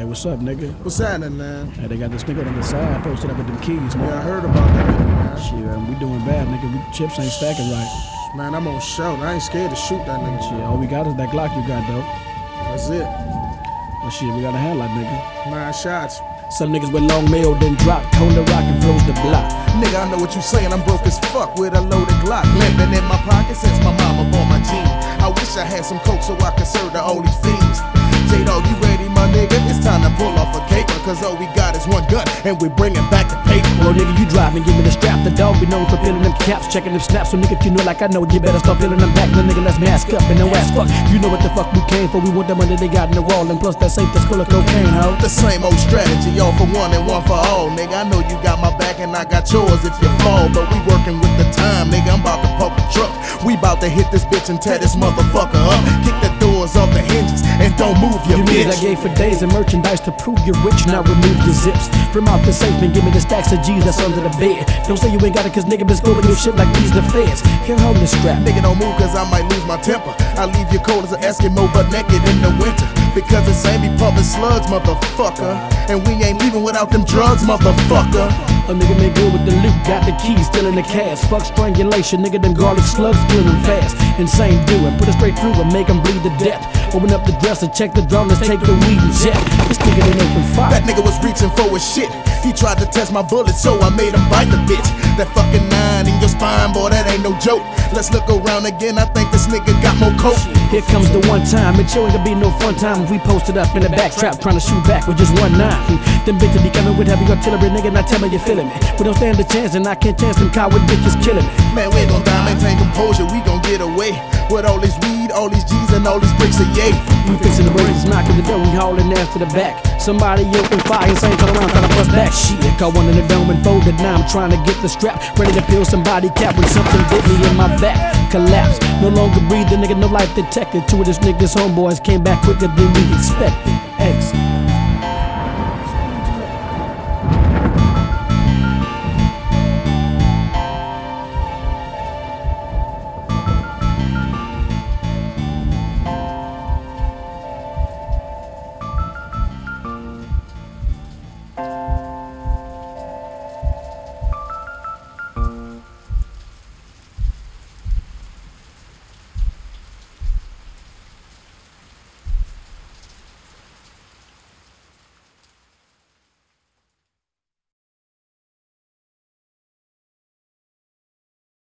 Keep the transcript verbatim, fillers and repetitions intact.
what's up, nigga? What's happening, man? Hey, they got this nigga on the side posted up with them keys, man. Yeah, I heard about that nigga, man. Shit, man, we doing bad, nigga. We, chips ain't stacking right. Man, I'm on shout. I ain't scared to shoot that nigga. Shit, all we got is that Glock you got, though. That's it. Well, shit, we got a handle, nigga. Nine shots. Some niggas with long mail then drop, cone the rock and froze the block. Nigga, I know what you saying. I'm broke as fuck with a loaded Glock. Living in my pocket since my mama bought my jeans. I wish I had some coke so I could serve the all these fiends. J-Dog, you ready, my nigga? It's time to pull off a caper, cause all we got is one gun, and we're bringing back the paper. Well, nigga, you driving, give me the strap. The dog be known for peeling them caps, checking them snaps. So, nigga, if you know like I know, you better start peeling them back. Now, nigga, let's mask up and no ass fuck. You know what the fuck we came for. We want the money they got in the wall, and plus that safe that's full of cocaine, ho. The same old strategy, all for one and one for all. Nigga, I know you got my back and I got yours if you fall, but we working with the time, nigga. I'm about to pump the truck. We about to hit this bitch and tear this motherfucker up. Kick the doors off the hinges and don't move your you bitch. I gave for days and merchandise to prove you're rich. Now remove your zips from out the safe and give me the stacks of G's that's under the bed. Don't say you ain't got it, cause nigga been scoring your shit like these the feds. Here, hold this strap. Nigga, don't move cause I might lose my temper. I leave you cold as an Eskimo but naked in the winter. Because it's ain't be pumping slugs, motherfucker. And we ain't leaving without them drugs, motherfucker. A nigga made good with the loot, got the keys, still in the cash. Fuck strangulation, nigga, them garlic slugs killing them fast. Insane doing, put it straight through and make them bleed to death. Open up the dresser, check the drum, let's take the weed and jet. This nigga didn't open fire. That nigga was reaching for his shit. He tried to test my bullet, so I made him bite the bitch. That fucking nine in your spine, boy, that ain't no joke. Let's look around again, I think this nigga got more coke. Here comes the one time, it sure ain't gonna be no fun time if we posted up in the back trap trying to shoot back with just one nine. Them bitches be coming with heavy artillery, nigga, now tell me you feeling me. We don't stand a chance and I can't chance them coward bitches killing me. Man, we gon' die, maintain composure, we gon' get away. With all this weed, all these G's and all these bricks of yay. We fixing the break, knocking the door, we hauling ass to the back. Somebody open fire and saying turn around, trying to bust back. Shit, caught one in the dome and folded, now I'm trying to get the strap. Ready to peel somebody cap when something bit me in my back. Collapse, no longer breathing, nigga, no life detected. Two of this niggas homeboys came back quicker than we expected. Exit.